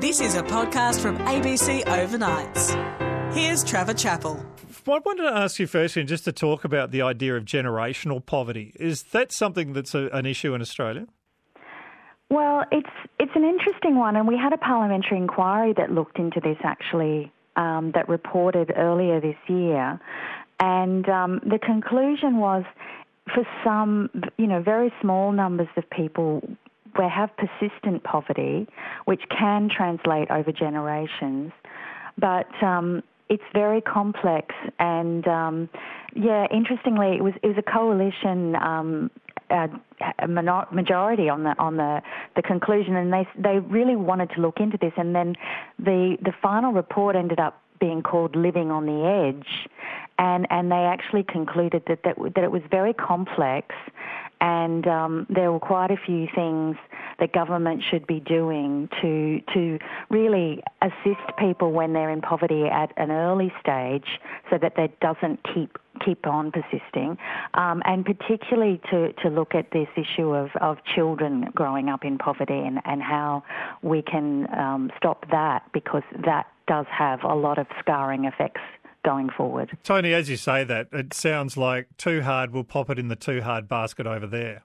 This is a podcast from ABC Overnights. Here's Trevor Chappell. I wanted to ask you firstly, just to talk about the idea of generational poverty. Is that something that's an issue in Australia? Well, it's an interesting one, and we had a parliamentary inquiry that looked into this actually, that reported earlier this year, and the conclusion was for some, very small numbers of people we have persistent poverty, which can translate over generations, but it's very complex. And interestingly, it was a coalition majority on the conclusion, and they really wanted to look into this. And then the final report ended up being called Living on the Edge, and they actually concluded that it was very complex, and there were quite a few things that government should be doing to really assist people when they're in poverty at an early stage, so that that doesn't keep on persisting, and particularly to look at this issue of children growing up in poverty and how we can stop that, because that does have a lot of scarring effects going forward. Tony, as you say that, it sounds like too hard, we'll pop it in the too hard basket over there.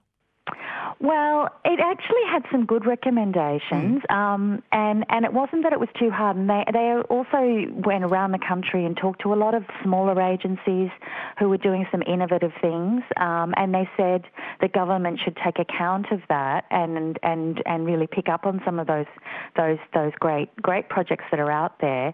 Well, it actually had some good recommendations, and it wasn't that it was too hard. And they also went around the country and talked to a lot of smaller agencies who were doing some innovative things, and they said the government should take account of that and really pick up on some of those great projects that are out there,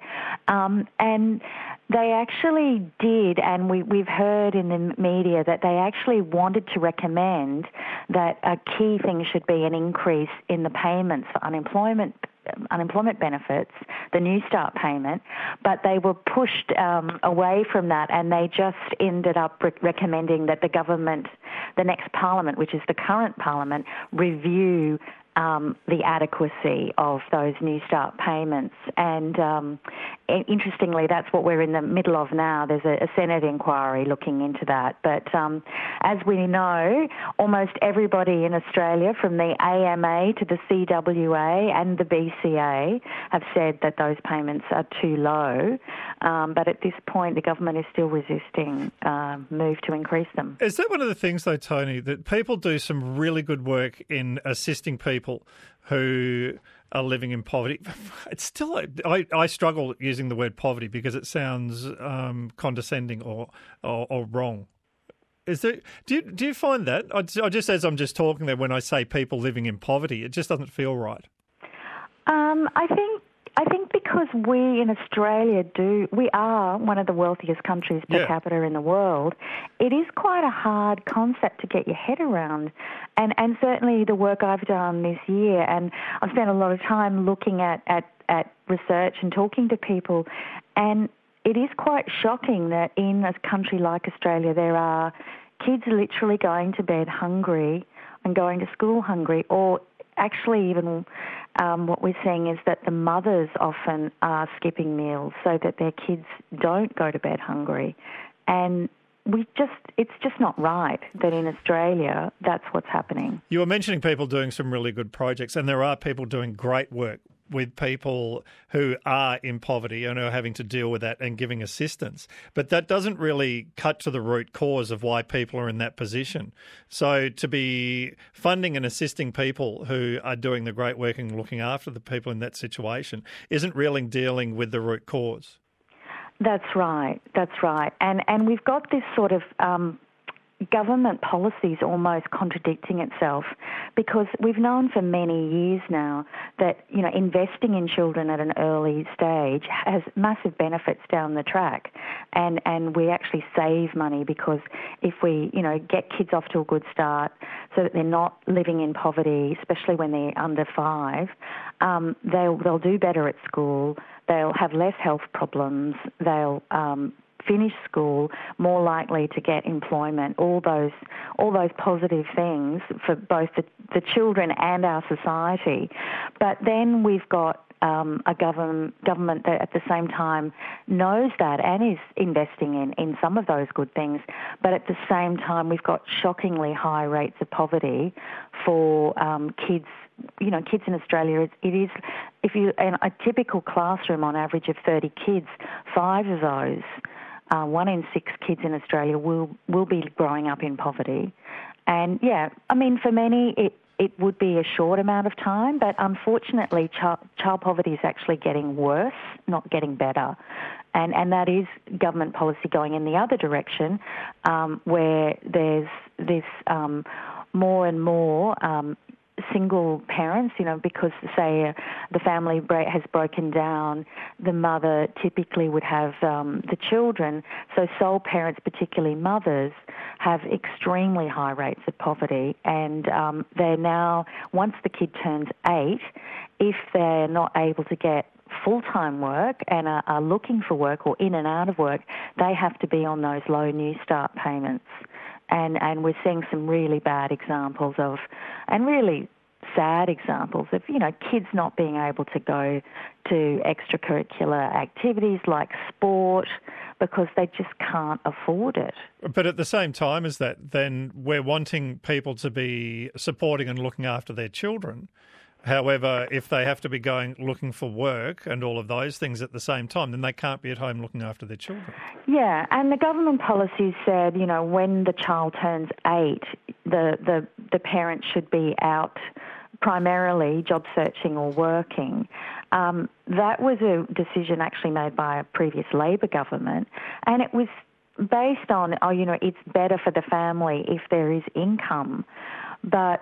and they actually did, and we've heard in the media that they actually wanted to recommend that a key thing should be an increase in the payments for unemployment benefits, the New Start payment, but they were pushed away from that, and they just ended up recommending that the government, the next parliament, which is the current parliament, review the adequacy of those New Start payments. And interestingly, that's what we're in the middle of now. There's a Senate inquiry looking into that. But as we know, almost everybody in Australia, from the AMA to the CWA and the BCA, have said that those payments are too low. But at this point, the government is still resisting move to increase them. Is that one of the things, though, Tony, that people do some really good work in assisting people who are living in poverty? It's still, I struggle using the word poverty because it sounds condescending or wrong. Is there? Do you find that? I just, as I'm just talking there, when I say people living in poverty, it just doesn't feel right. I think because we in Australia we are one of the wealthiest countries per capita in the world, it is quite a hard concept to get your head around. And certainly the work I've done this year, and I've spent a lot of time looking at research and talking to people, and it is quite shocking that in a country like Australia there are kids literally going to bed hungry and going to school hungry, or actually even what we're seeing is that the mothers often are skipping meals so that their kids don't go to bed hungry. And it's just not right that in Australia that's what's happening. You were mentioning people doing some really good projects, and there are people doing great work with people who are in poverty and are having to deal with that and giving assistance. But that doesn't really cut to the root cause of why people are in that position. So to be funding and assisting people who are doing the great work and looking after the people in that situation isn't really dealing with the root cause. That's right. And we've got this sort of government policies almost contradicting itself, because we've known for many years now that, investing in children at an early stage has massive benefits down the track, and we actually save money, because if we, get kids off to a good start so that they're not living in poverty, especially when they're under 5, they'll do better at school, they'll have less health problems, they'll finish school, more likely to get employment, all those positive things for both the children and our society. But then we've got a government that at the same time knows that and is investing in some of those good things, but at the same time we've got shockingly high rates of poverty for kids kids in Australia, it is, if you, in a typical classroom on average of 30 kids, 5 of those, 1 in 6 kids in Australia will be growing up in poverty. And for many it would be a short amount of time, but unfortunately child poverty is actually getting worse, not getting better. And that is government policy going in the other direction, where there's this more and more single parents, because, say, the family has broken down, the mother typically would have the children. So sole parents, particularly mothers, have extremely high rates of poverty. And they're now, once the kid turns 8, if they're not able to get full-time work and are looking for work or in and out of work, they have to be on those low New Start payments. And we're seeing some really bad examples of, and really sad examples of, kids not being able to go to extracurricular activities like sport because they just can't afford it. But at the same time as that, then we're wanting people to be supporting and looking after their children. However, if they have to be going looking for work and all of those things at the same time, then they can't be at home looking after their children. Yeah, and the government policy said, when the child turns 8, the parent should be out primarily job searching or working. That was a decision actually made by a previous Labor government, and it was based on, it's better for the family if there is income. But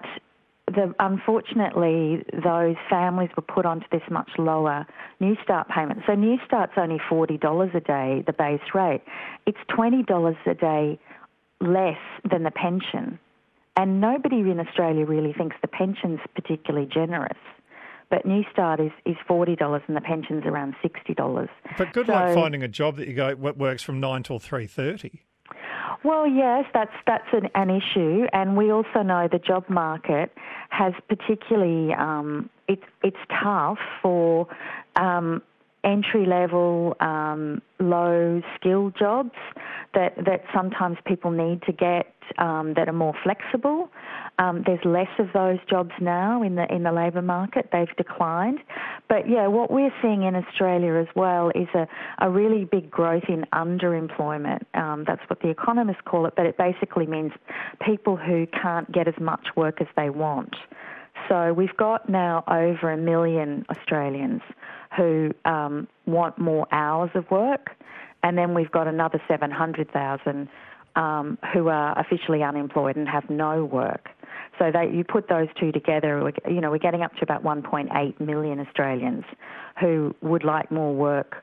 unfortunately, those families were put onto this much lower New Start payment. So New Start's only $40 a day, the base rate. It's $20 a day less than the pension. And nobody in Australia really thinks the pension's particularly generous. But New Start is $40 and the pension's around $60. But good luck finding a job that works from 9 till 3:30. Well, yes, that's an issue, and we also know the job market has particularly it's tough for entry-level, low-skill jobs that sometimes people need to get that are more flexible. There's less of those jobs now in the labour market. They've declined. But, what we're seeing in Australia as well is a really big growth in underemployment. That's what the economists call it, but it basically means people who can't get as much work as they want. So we've got now over 1 million Australians who want more hours of work, and then we've got another 700,000 who are officially unemployed and have no work. So you put those two together, we're getting up to about 1.8 million Australians who would like more work,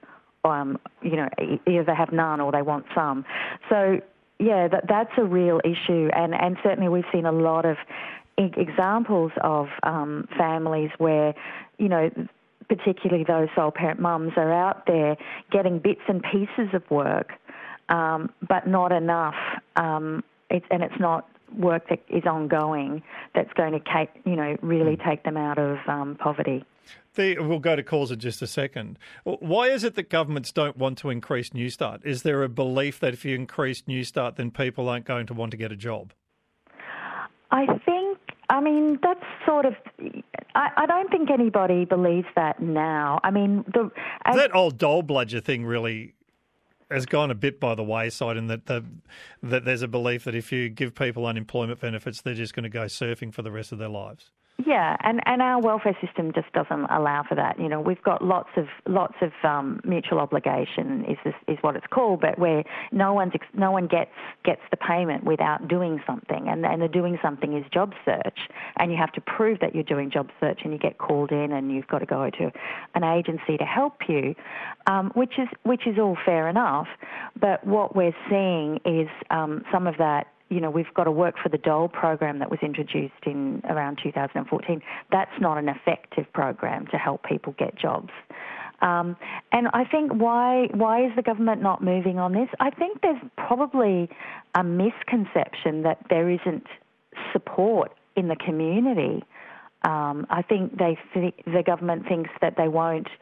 either they have none or they want some. So, that's a real issue, and certainly we've seen a lot of examples of families where, particularly those sole parent mums are out there getting bits and pieces of work, but not enough. It's not work that is ongoing that's going to really take them out of poverty. We'll go to calls in just a second. Why is it that governments don't want to increase New Start? Is there a belief that if you increase New Start, then people aren't going to want to get a job? That's sort of... I don't think anybody believes that now. That old dole bludger thing really has gone a bit by the wayside, in that there's a belief that if you give people unemployment benefits, they're just going to go surfing for the rest of their lives. Yeah, and our welfare system just doesn't allow for that. We've got lots of mutual obligation is what it's called, but where no one gets the payment without doing something, and the doing something is job search, and you have to prove that you're doing job search, and you get called in, and you've got to go to an agency to help you, which is all fair enough. But what we're seeing is some of that. We've got a Work for the Dole program that was introduced in around 2014. That's not an effective program to help people get jobs. And I think why is the government not moving on this? I think there's probably a misconception that there isn't support in the community. I think the government thinks that they won't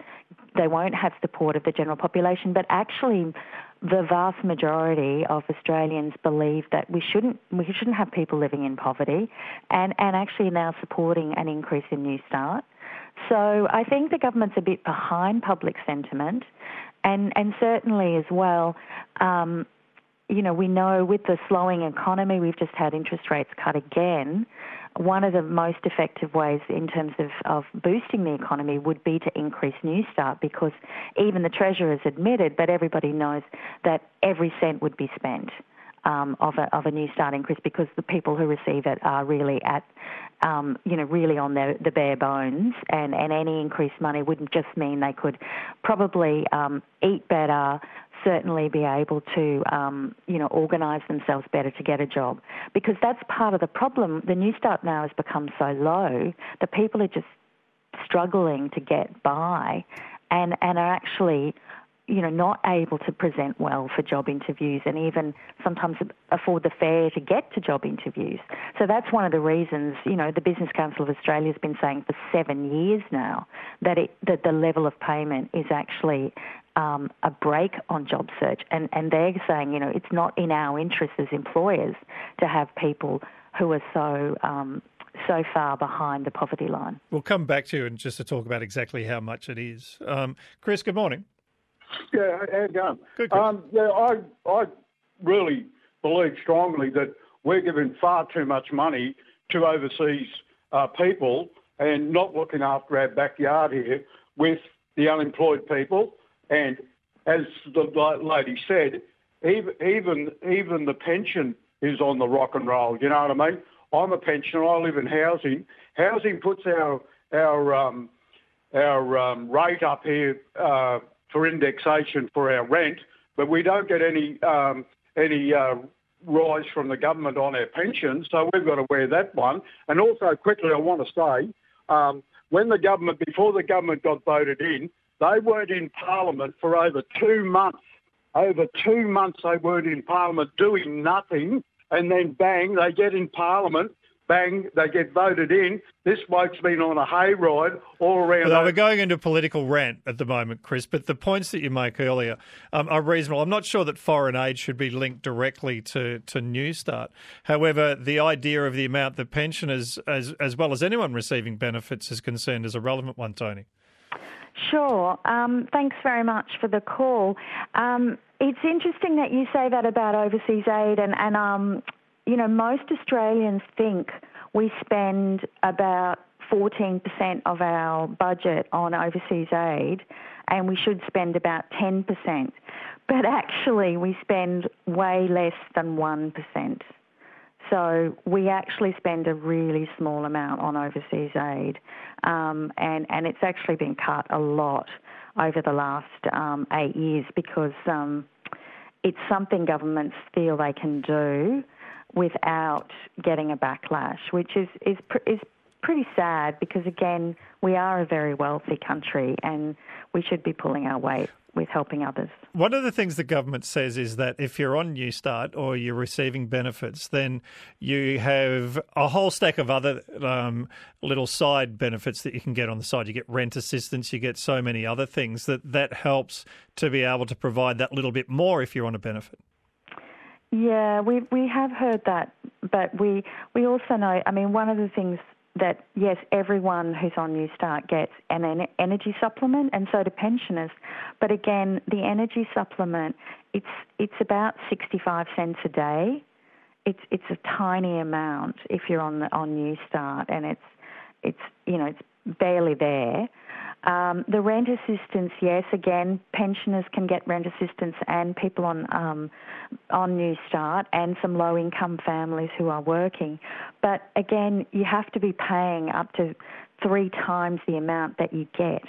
they won't have support of the general population, but actually the vast majority of Australians believe that we shouldn't have people living in poverty, and actually now supporting an increase in Newstart. So I think the government's a bit behind public sentiment, and certainly as well, we know with the slowing economy, we've just had interest rates cut again. One of the most effective ways in terms of boosting the economy would be to increase Newstart, because even the Treasurer has admitted, but everybody knows that every cent would be spent of a Newstart increase, because the people who receive it are really at, really on the bare bones, and any increased money wouldn't just mean they could probably eat better, certainly be able to, organise themselves better to get a job. Because that's part of the problem. The Newstart now has become so low that people are just struggling to get by and are actually, not able to present well for job interviews and even sometimes afford the fare to get to job interviews. So that's one of the reasons, the Business Council of Australia has been saying for 7 years now that the level of payment is actually a break on job search. And they're saying, it's not in our interest as employers to have people who are so far behind the poverty line. We'll come back to you and just to talk about exactly how much it is. Chris, good morning. Yeah, how you going? Good, Chris. I really believe strongly that we're giving far too much money to overseas people and not looking after our backyard here with the unemployed people. And as the lady said, even the pension is on the rock and roll. You know what I mean? I'm a pensioner. I live in housing. Housing puts our rate up here for indexation for our rent, but we don't get any rise from the government on our pensions, so we've got to wear that one. And also, quickly, I want to say, before the government got voted in, they weren't in Parliament for over 2 months. Over 2 months they weren't in Parliament doing nothing, and then bang, they get in Parliament, bang, they get voted in. This bloke's been on a hayride all around. Well, we're going into political rant at the moment, Chris, but the points that you make earlier are reasonable. I'm not sure that foreign aid should be linked directly to Newstart. However, the idea of the amount that pensioners, as well as anyone receiving benefits, is concerned is a relevant one, Tony. Sure. Thanks very much for the call. It's interesting that you say that about overseas aid, and most Australians think we spend about 14% of our budget on overseas aid, and we should spend about 10%. But actually, we spend way less than 1%. So we actually spend a really small amount on overseas aid, and it's actually been cut a lot over the last 8 years because it's something governments feel they can do without getting a backlash, which is pretty sad because, again, we are a very wealthy country and we should be pulling our weight with helping others. One of the things the government says is that if you're on Newstart or you're receiving benefits, then you have a whole stack of other little side benefits that you can get on the side. You get rent assistance, you get so many other things that helps to be able to provide that little bit more if you're on a benefit. Yeah, we have heard that, but we also know, one of the things that, yes, everyone who's on Newstart gets an energy supplement, and so do pensioners. But again, the energy supplement, it's about 65 cents a day. It's a tiny amount if you're on Newstart, and it's barely there. The rent assistance, yes, again, pensioners can get rent assistance, and people on Newstart, and some low-income families who are working. But again, you have to be paying up to 3 times the amount that you get.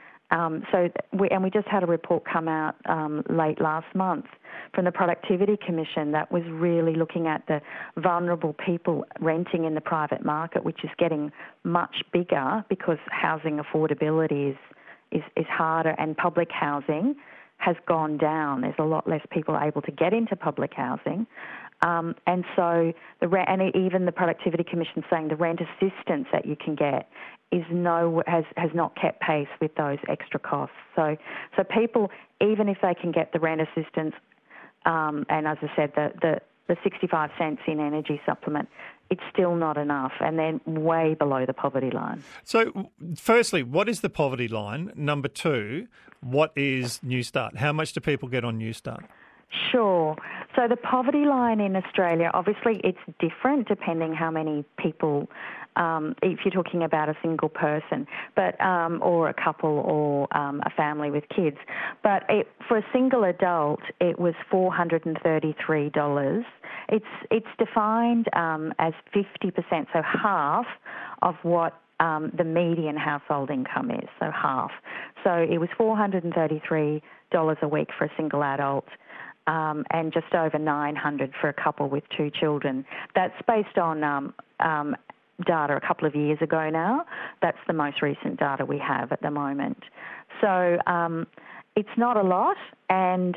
We just had a report come out late last month from the Productivity Commission that was really looking at the vulnerable people renting in the private market, which is getting much bigger because housing affordability is harder, and public housing has gone down. There's a lot less people able to get into public housing. And so even the Productivity Commission saying the rent assistance that you can get has not kept pace with those extra costs. So people, even if they can get the rent assistance, and as I said, the 65 cents in energy supplement, it's still not enough, and then way below the poverty line. So, firstly, what is the poverty line? Number two, what is Newstart? How much do people get on Newstart? Sure. So the poverty line in Australia, obviously it's different depending how many people, if you're talking about a single person, but or a couple or a family with kids. But for a single adult, it was $433. It's defined as 50%, so half of what the median household income is, so half. So it was $433 a week for a single adult. And just over $900 for a couple with two children. That's based on data a couple of years ago now. That's the most recent data we have at the moment. So it's not a lot, and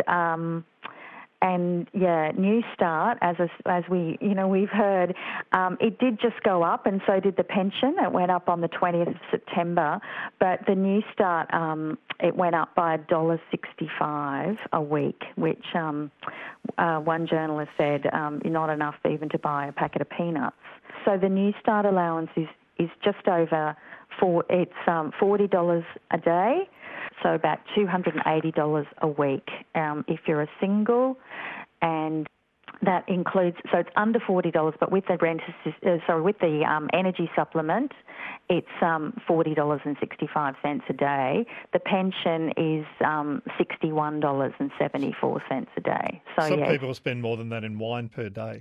Newstart, as we've heard, it did just go up, and so did the pension. It went up on the 20th of September, but the Newstart, it went up by $1.65 a week, which one journalist said not enough even to buy a packet of peanuts. So the Newstart allowance is just over $40 a day. So about $280 a week if you're a single, and that includes, so it's under $40, but with the energy supplement, it's $40.65 a day. The pension is $61.74 a day. So some people spend more than that in wine per day.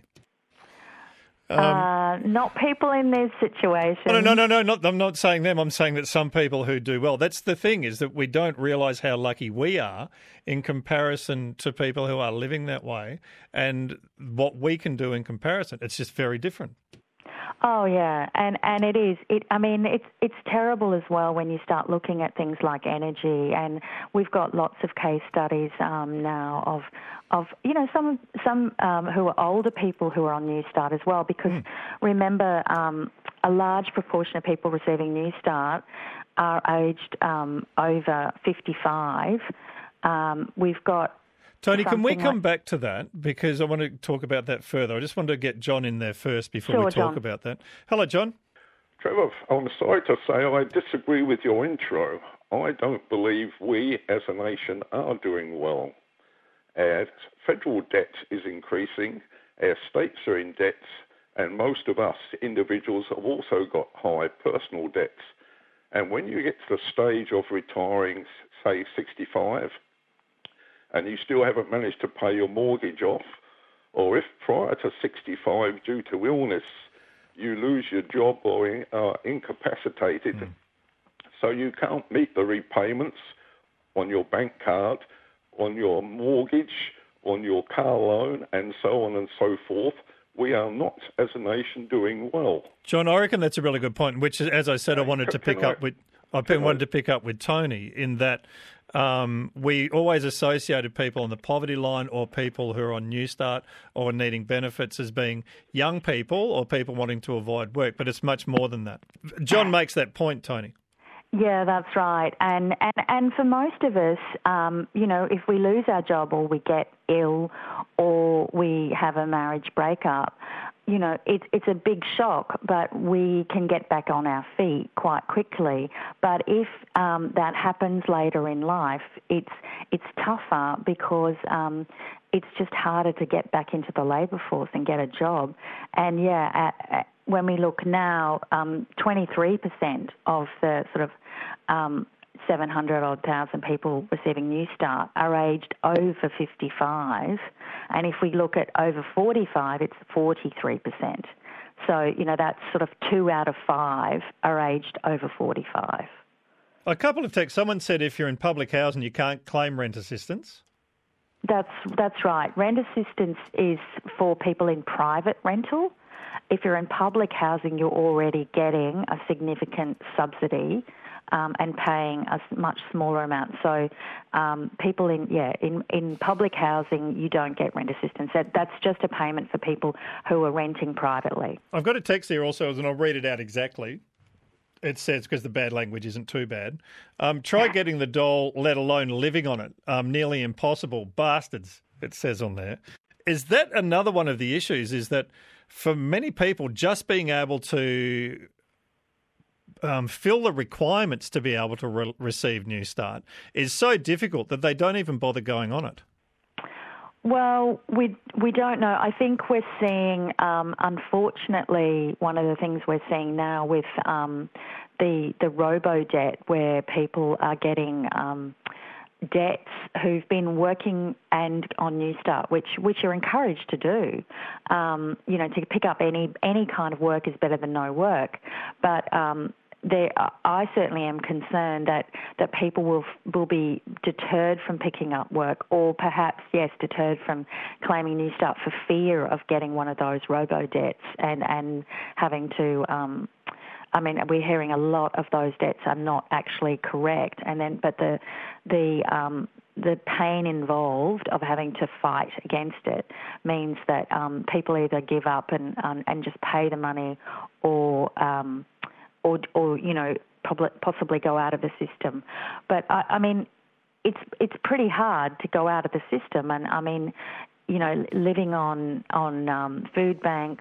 Not people in this situation. No. I'm not saying them. I'm saying that some people who do well. That's the thing, is that we don't realise how lucky we are in comparison to people who are living that way, and what we can do in comparison. It's just very different. Oh yeah, and it is. It's terrible as well when you start looking at things like energy, and we've got lots of case studies now of some who are older people who are on Newstart as well, because remember, a large proportion of people receiving Newstart are aged over 55. We've got Tony, can we come back to that? Because I want to talk about that further. I just wanted to get John in there first before we talk about that. Hello, John. Trevor, I'm sorry to say I disagree with your intro. I don't believe we as a nation are doing well. Our federal debt is increasing, our states are in debt, and most of us individuals have also got high personal debts. And when you get to the stage of retiring, say 65, and you still haven't managed to pay your mortgage off, or if prior to 65 due to illness you lose your job or are incapacitated, so you can't meet the repayments on your bank card, on your mortgage, on your car loan, and so on and so forth, we are not, as a nation, doing well. John, I reckon that's a really good point, which, as I said, I wanted to pick up with Tony, in that we always associated people on the poverty line or people who are on Newstart or needing benefits as being young people or people wanting to avoid work, but it's much more than that. John makes that point, Tony. Yeah, that's right. And for most of us, if we lose our job or we get ill or we have a marriage breakup, it's a big shock, but we can get back on our feet quite quickly. But if that happens later in life, it's tougher because it's just harder to get back into the labour force and get a job. And when we look now, 23% of the sort of 700,000 people receiving Newstart are aged over 55. And if we look at over 45, it's 43%. So, that's sort of 2 out of 5 are aged over 45. A couple of texts. Someone said if you're in public housing, you can't claim rent assistance. That's right. Rent assistance is for people in private rental. If you're in public housing, you're already getting a significant subsidy and paying a much smaller amount. So people in public housing, you don't get rent assistance. That's just a payment for people who are renting privately. I've got a text here also, and I'll read it out exactly. It says, because the bad language isn't too bad. Try getting the dole, let alone living on it. Nearly impossible. Bastards, it says on there. Is that another one of the issues, is that for many people, just being able to fill the requirements to be able to receive New Start is so difficult that they don't even bother going on it? Well, we don't know. I think we're seeing, unfortunately, one of the things we're seeing now with the robo-debt, where people are getting debts who've been working and on New Start, which are encouraged to do. To pick up any kind of work is better than no work. But I certainly am concerned that people will be deterred from picking up work, or perhaps, yes, deterred from claiming New Start for fear of getting one of those robo-debts and having to... we're hearing a lot of those debts are not actually correct, but the pain involved of having to fight against it means that people either give up and just pay the money, or possibly go out of the system. But it's pretty hard to go out of the system, and living on food banks,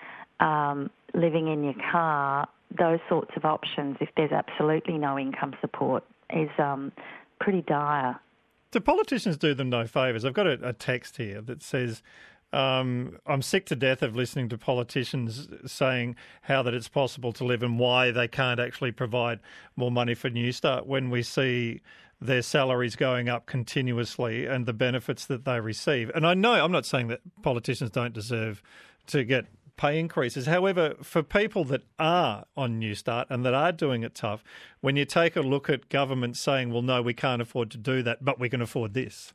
living in your car, those sorts of options, if there's absolutely no income support, is pretty dire. Do politicians do them no favours? I've got a text here that says, I'm sick to death of listening to politicians saying how that it's possible to live and why they can't actually provide more money for New Start when we see their salaries going up continuously and the benefits that they receive. And I know, I'm not saying that politicians don't deserve to get pay increases. However, for people that are on New Start and that are doing it tough, when you take a look at government saying, well, no, we can't afford to do that, but we can afford this.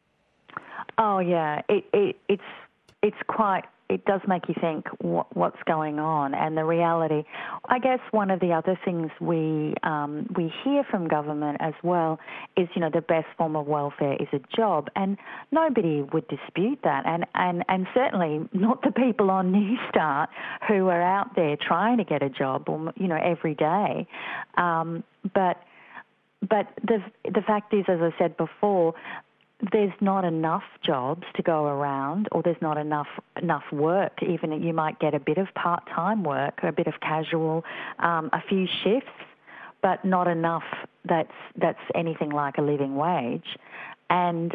Oh, yeah. It's quite... It does make you think what's going on, and the reality. I guess one of the other things we hear from government as well is, the best form of welfare is a job, and nobody would dispute that, and certainly not the people on New Start who are out there trying to get a job, every day. But the fact is, as I said before, there's not enough jobs to go around, or there's not enough work. Even you might get a bit of part-time work, a bit of casual, a few shifts, but not enough that's anything like a living wage. And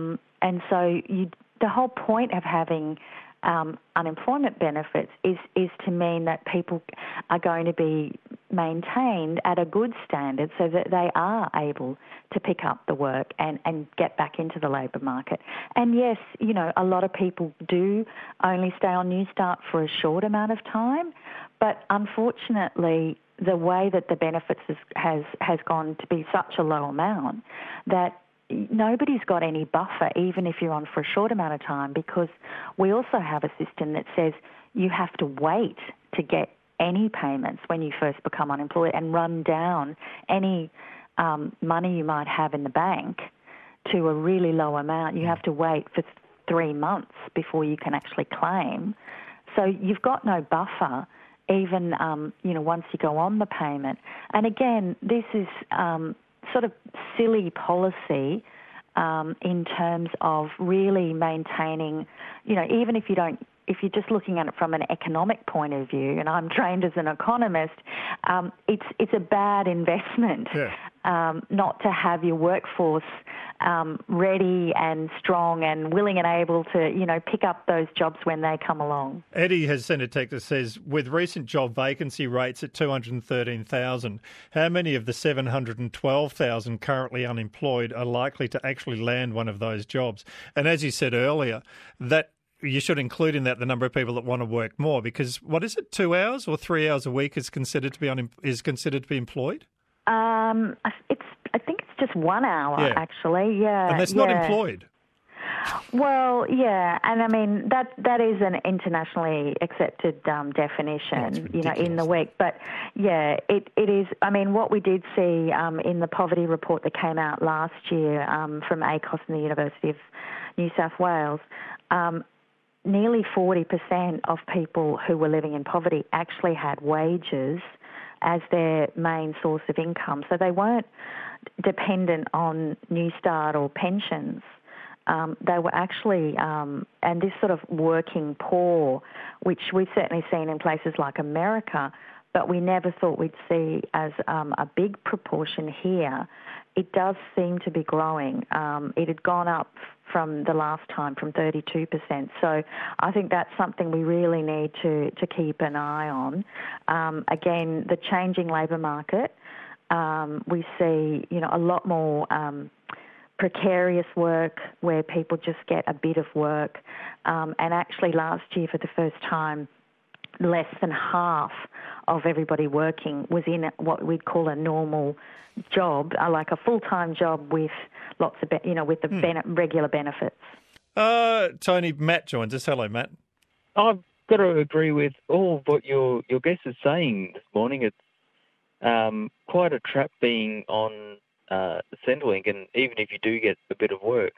so the whole point of having unemployment benefits is to mean that people are going to be maintained at a good standard so that they are able to pick up the work and get back into the labour market. And yes, a lot of people do only stay on New Start for a short amount of time, but unfortunately the way that the benefits has gone to be such a low amount that nobody's got any buffer, even if you're on for a short amount of time, because we also have a system that says you have to wait to get any payments when you first become unemployed and run down any money you might have in the bank to a really low amount. You have to wait for 3 months before you can actually claim. So you've got no buffer, even once you go on the payment. And again, this is sort of silly policy in terms of really maintaining, even if you're just looking at it from an economic point of view, and I'm trained as an economist, it's a bad investment not to have your workforce ready and strong and willing and able to, pick up those jobs when they come along. Eddie has sent a text that says, with recent job vacancy rates at 213,000, how many of the 712,000 currently unemployed are likely to actually land one of those jobs? And as you said earlier, that you should include in that the number of people that want to work more, because what is it, 2 hours or 3 hours a week is considered to be employed? I think it's just 1 hour, actually. Yeah, and that's not employed. Well, yeah, and I mean that is an internationally accepted definition, in the week. But yeah, it is. I mean, what we did see in the poverty report that came out last year from ACOS and the University of New South Wales. Nearly 40% of people who were living in poverty actually had wages as their main source of income. So they weren't dependent on Newstart or pensions. They were actually, and this sort of working poor, which we've certainly seen in places like America, but we never thought we'd see as a big proportion here. It does seem to be growing. It had gone up from the last time from 32%. So I think that's something we really need to keep an eye on. Again, the changing labour market, we see, a lot more precarious work where people just get a bit of work. And actually last year, for the first time, less than half of everybody working was in what we'd call a normal job, like a full-time job with lots of, with the regular benefits. Tony, Matt joins us. Hello, Matt. I've got to agree with all of what your guest is saying this morning. It's quite a trap being on Centrelink, and even if you do get a bit of work,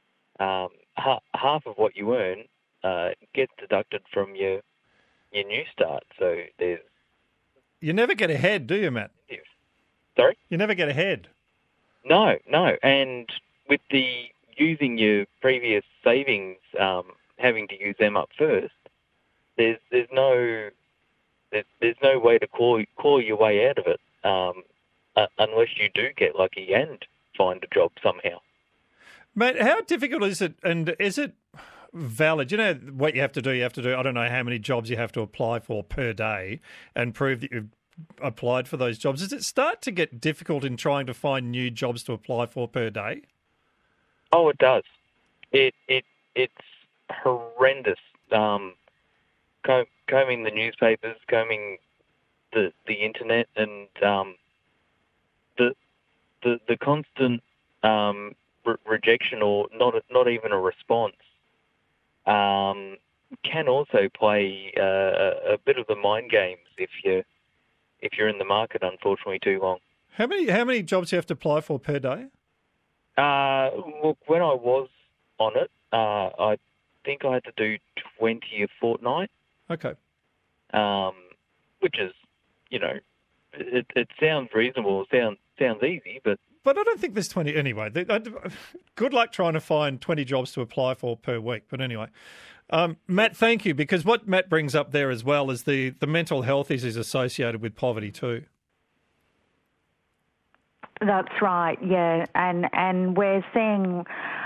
half of what you earn gets deducted from your Newstart. So there's... You never get ahead, do you, Matt? Sorry? You never get ahead. No. And with the using your previous savings, having to use them up first, there's no way to claw your way out of it unless you do get lucky and find a job somehow. Mate, how difficult is it, and is it valid? You know what you have to do? You have to do, I don't know how many jobs you have to apply for per day and prove that you've applied for those jobs. Does it start to get difficult in trying to find new jobs to apply for per day? Oh, it does. It's horrendous. Combing the newspapers, combing the internet, and the constant rejection or not even a response can also play a bit of the mind games if you're in the market, unfortunately, too long. How many jobs do you have to apply for per day? Look, when I was on it, I think I had to do 20 a fortnight. Okay. Which is, it sounds reasonable, sounds easy, but I don't think there's 20 anyway. Good luck trying to find 20 jobs to apply for per week. But anyway, Matt, thank you, because what Matt brings up there as well is the mental health issues associated with poverty too. That's right, yeah, and we're seeing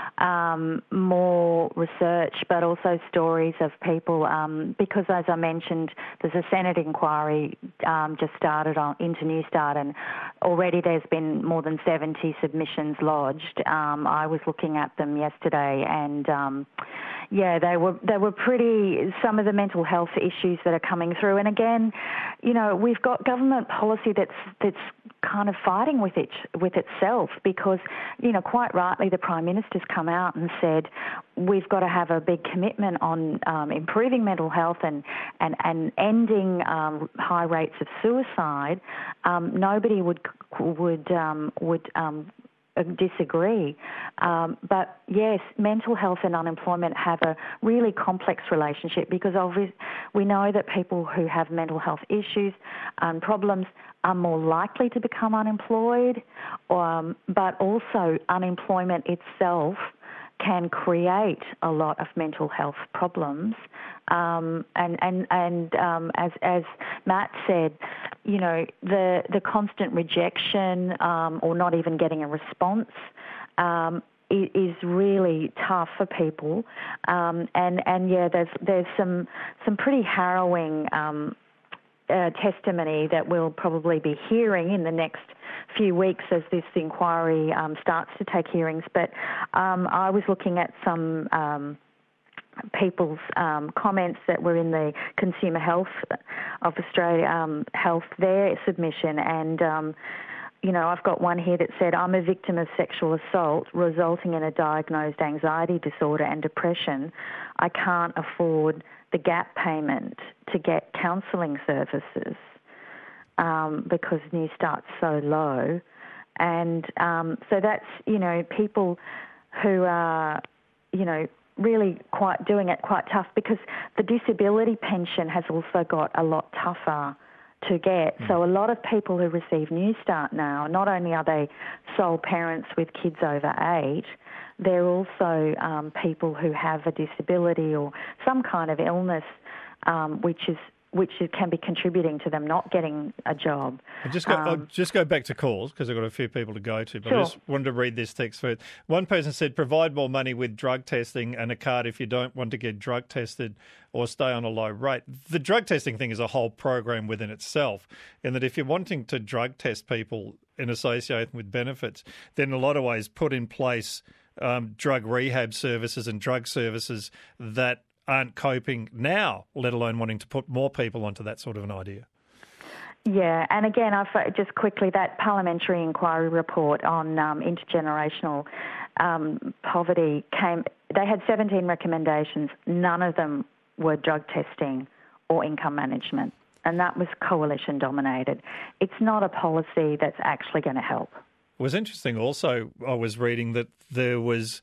more research, but also stories of people, because as I mentioned, there's a Senate inquiry just started into Newstart, and already there's been more than 70 submissions lodged. I was looking at them yesterday, and they were pretty, some of the mental health issues that are coming through. And again, we've got government policy that's kind of fighting with itself, because, quite rightly, the Prime Minister's come out and said we've got to have a big commitment on improving mental health and ending high rates of suicide. Nobody would disagree. But yes, mental health and unemployment have a really complex relationship, because we know that people who have mental health issues and problems are more likely to become unemployed, but also unemployment itself can create a lot of mental health problems. As Matt said, the constant rejection or not even getting a response is really tough for people. There's some pretty harrowing testimony that we'll probably be hearing in the next few weeks as this inquiry starts to take hearings. But I was looking at some people's comments that were in the Consumer Health of Australia Health, their submission, and I've got one here that said, I'm a victim of sexual assault resulting in a diagnosed anxiety disorder and depression. I can't afford the gap payment to get counselling services because Newstart's so low. And so that's, people who are, really doing it quite tough, because the disability pension has also got a lot tougher to get. So a lot of people who receive Newstart now, not only are they sole parents with kids over 8, they're also people who have a disability or some kind of illness which can be contributing to them not getting a job. I'll just go back to calls because I've got a few people to go to, but sure. I just wanted to read this text first. One person said, provide more money with drug testing and a card if you don't want to get drug tested or stay on a low rate. The drug testing thing is a whole program within itself, in that if you're wanting to drug test people in association with benefits, then in a lot of ways put in place drug rehab services and drug services that aren't coping now, let alone wanting to put more people onto that sort of an idea. Yeah, and again, just quickly, that parliamentary inquiry report on intergenerational poverty they had 17 recommendations. None of them were drug testing or income management, and that was coalition dominated. It's not a policy that's actually going to help. It was interesting also, I was reading that there was...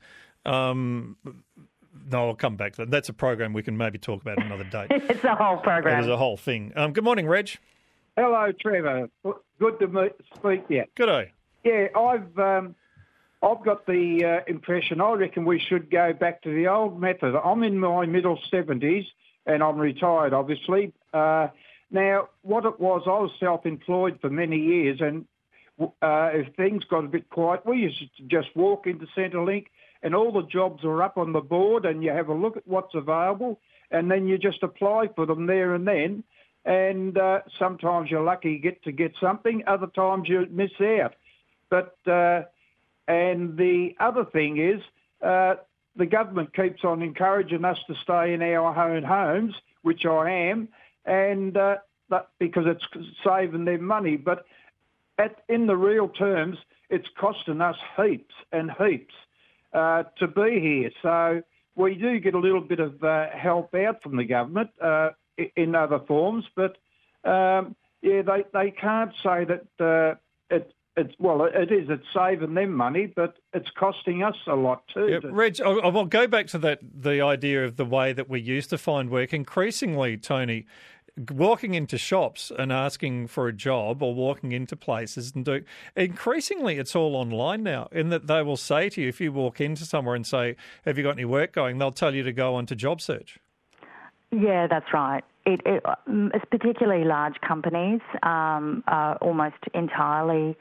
No, I'll come back to that. That's a program we can maybe talk about another day. It's a whole program. It is a whole thing. Good morning, Reg. Hello, Trevor. Good to speak to you. Good day. Yeah, I've got the impression, I reckon we should go back to the old method. I'm in my middle 70s and I'm retired, obviously. Now, what it was, I was self-employed for many years, and if things got a bit quiet, we used to just walk into Centrelink and all the jobs are up on the board and you have a look at what's available and then you just apply for them there and then. And sometimes you're lucky to get something, other times you miss out. But and the other thing is the government keeps on encouraging us to stay in our own homes, which I am, and because it's saving them money. But in the real terms, it's costing us heaps and heaps to be here. So we do get a little bit of help out from the government in other forms, but they can't say that it's saving them money, but it's costing us a lot too. Yeah, Reg, I'll go back to the idea of the way that we used to find work. Increasingly, Tony, walking into shops and asking for a job or walking into places increasingly it's all online now, in that they will say to you, if you walk into somewhere and say, have you got any work going, they'll tell you to go onto job search. Yeah, that's right. It's particularly large companies are almost entirely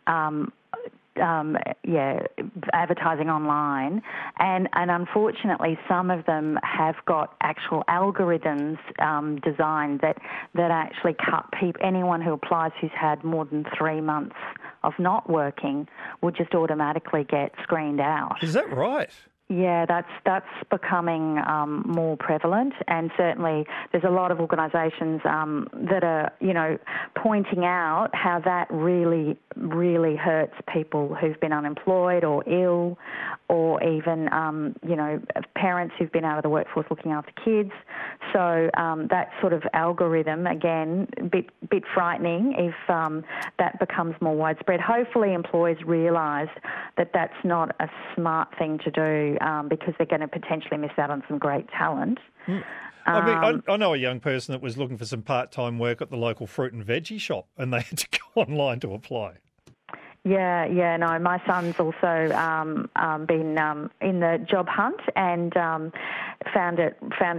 advertising online, and unfortunately some of them have got actual algorithms designed that actually cut anyone who applies who's had more than 3 months of not working will just automatically get screened out. Is that right? Yeah, that's becoming more prevalent, and certainly there's a lot of organisations that are, pointing out how that really, really hurts people who've been unemployed or ill, or even, parents who've been out of the workforce looking after kids. So that sort of algorithm, again, a bit frightening if that becomes more widespread. Hopefully employers realise that that's not a smart thing to do, because they're going to potentially miss out on some great talent. I know a young person that was looking for some part-time work at the local fruit and veggie shop, and they had to go online to apply. Yeah, no, my son's also been in the job hunt and found it,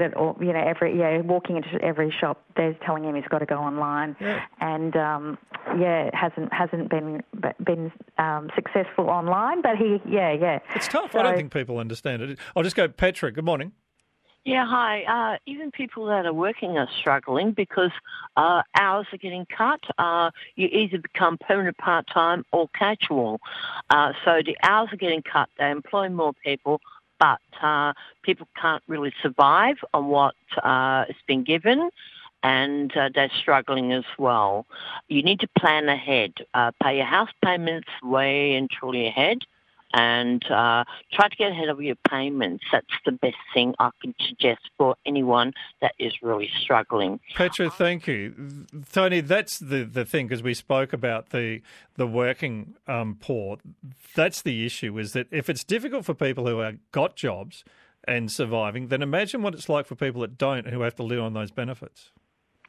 walking into every shop, they're telling him he's got to go online, and it hasn't been successful online, but it's tough. So, I don't think people understand it. I'll just go, Petra. Good morning. Yeah, hi. Even people that are working are struggling because hours are getting cut. You either become permanent part-time or casual. So the hours are getting cut. They employ more people, but people can't really survive on what has been given, and they're struggling as well. You need to plan ahead. Pay your house payments way and truly ahead. And try to get ahead of your payments. That's the best thing I can suggest for anyone that is really struggling. Petra, thank you. Tony, that's the thing, because we spoke about the working poor. That's the issue, is that if it's difficult for people who have got jobs and surviving, then imagine what it's like for people that don't, who have to live on those benefits.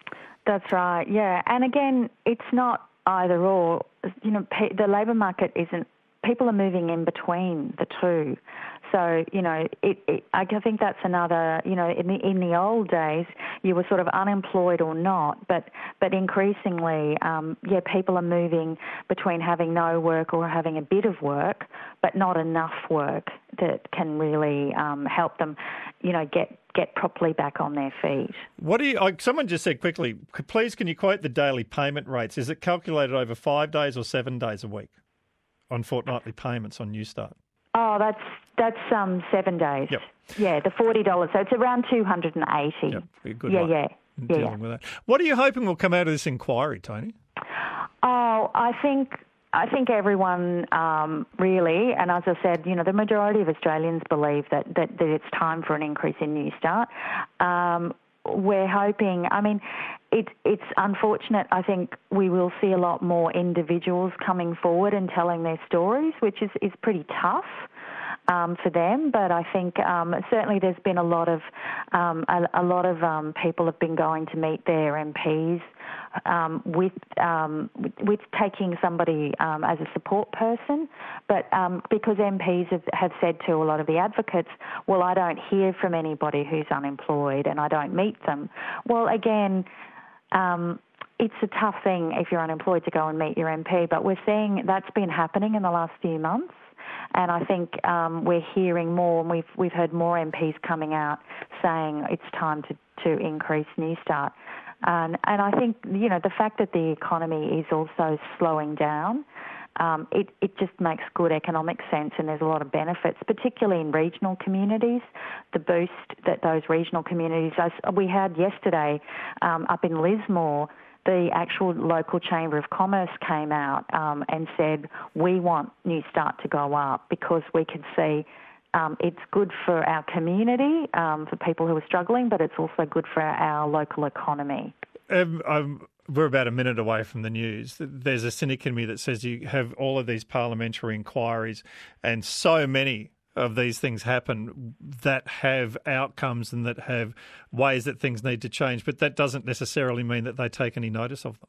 That's right, yeah. And again, it's not either or. You know, the labour market isn't, people are moving in between the two. So, you know, I think that's another, you know, in the old days, you were sort of unemployed or not, but increasingly, people are moving between having no work or having a bit of work, but not enough work that can really help them, you know, get properly back on their feet. What do you? Someone just said quickly, please, can you quote the daily payment rates? Is it calculated over 5 days or 7 days a week on fortnightly payments on Newstart? Oh, that's 7 days. Yep. Yeah, the $40. So it's around $280. Yep, good. Yeah. Dealing with that. What are you hoping will come out of this inquiry, Tony? Oh, I think everyone really, and as I said, you know, the majority of Australians believe that it's time for an increase in Newstart. We're hoping, I mean, it's unfortunate. I think we will see a lot more individuals coming forward and telling their stories, which is pretty tough for them. But I think certainly there's been a lot of people have been going to meet their MPs with taking somebody as a support person, but because MPs have said to a lot of the advocates, well, I don't hear from anybody who's unemployed and I don't meet them. Well, again, it's a tough thing if you're unemployed to go and meet your MP, but we're seeing that's been happening in the last few months. And I think we're hearing more, and we've heard more MPs coming out saying it's time to increase Newstart. And I think, you know, the fact that the economy is also slowing down, it just makes good economic sense, and there's a lot of benefits, particularly in regional communities, the boost that those regional communities, as we had yesterday up in Lismore, the actual local Chamber of Commerce came out and said, we want Newstart to go up because we could see it's good for our community, for people who are struggling, but it's also good for our local economy. We're about a minute away from the news. There's a cynic in me that says you have all of these parliamentary inquiries and so many of these things happen that have outcomes and that have ways that things need to change, but that doesn't necessarily mean that they take any notice of them.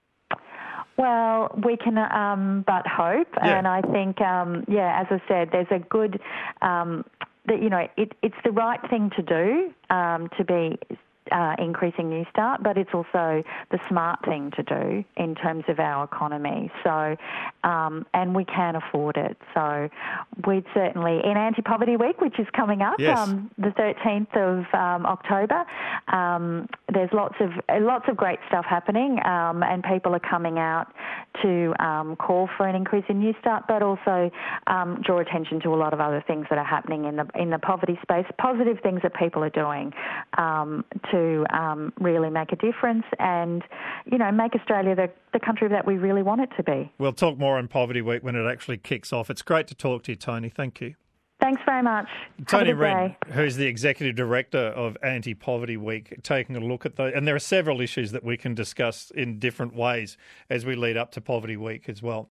Well, we can but hope, and I think, as I said, there's a good, that you know, it's the right thing to do to be increasing Newstart, but it's also the smart thing to do in terms of our economy. So, and we can afford it. So we'd certainly, in Anti-Poverty Week, which is coming up, the 13th of October, there's lots of great stuff happening, and people are coming out to call for an increase in Newstart, but also draw attention to a lot of other things that are happening in the poverty space, positive things that people are doing to really make a difference and, you know, make Australia the country that we really want it to be. We'll talk more on Poverty Week when it actually kicks off. It's great to talk to you, Tony. Thank you. Thanks very much. Tony Wren, who's the Executive Director of Anti-Poverty Week, taking a look at those. And there are several issues that we can discuss in different ways as we lead up to Poverty Week as well.